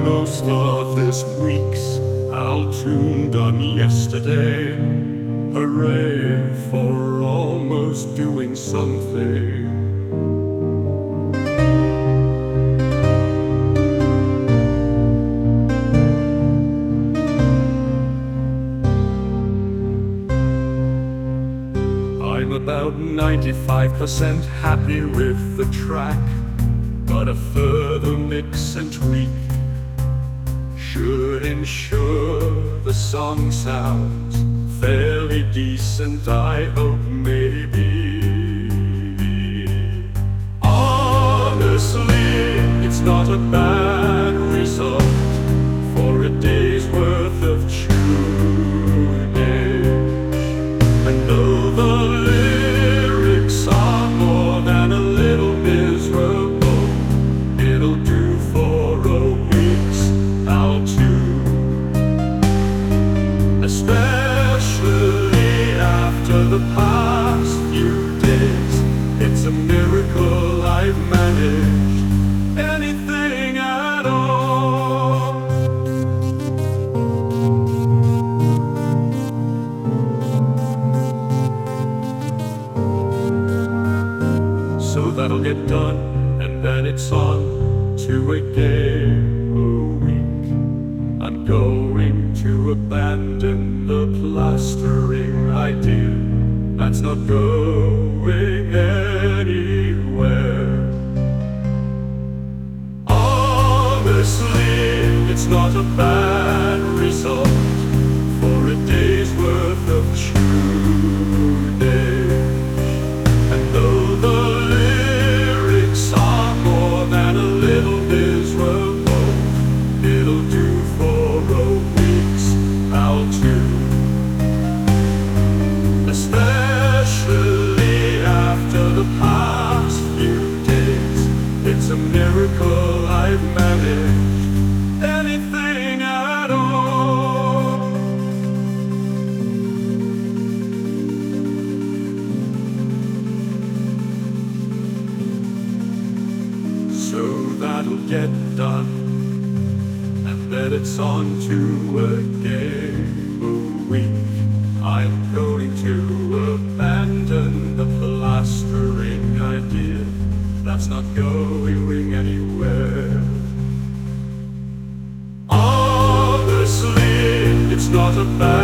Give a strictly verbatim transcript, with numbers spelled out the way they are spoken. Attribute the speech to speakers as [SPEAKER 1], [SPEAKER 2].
[SPEAKER 1] most of this week's I'll tune done yesterday. Hooray for almost doing something. I'm about ninety-five percent happy with the track, but a further mix and tweak should ensure the song sounds fairly decent, I hope, maybe. Honestly, it's not a bad result for a day's worth of tunage. And though the lyrics are more than a little miserable, it'll do for a week's how to, especially after the past few days. It's a miracle I've managed anything at all. So that'll get done, and then it's on to a game a week. I'm going to abandon the plastering idea. That's not going anywhere. Honestly, it's not a bad result for a day's worth of tunage. And though the lyrics are more than a little miserable, it'll do for a week's how to, especially after the past few days. It's a miracle I've managed anything at all. So that'll get done, and then it's on to a game a week. I'm going to abandon the plastering idea. That's not going anywhere. Honestly, it's not a bad